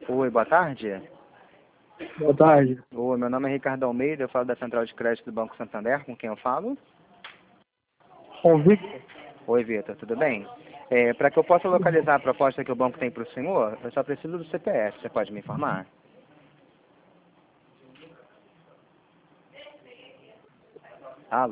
Oi, boa tarde. Boa tarde. Oi, meu nome é Ricardo Almeida, eu falo da Central de Crédito do Banco Santander, com quem eu falo? Com o Victor? Oi, Vitor, tudo bem? Para que eu possa localizar a proposta que o banco tem para o senhor, eu só preciso do CPF, você pode me informar?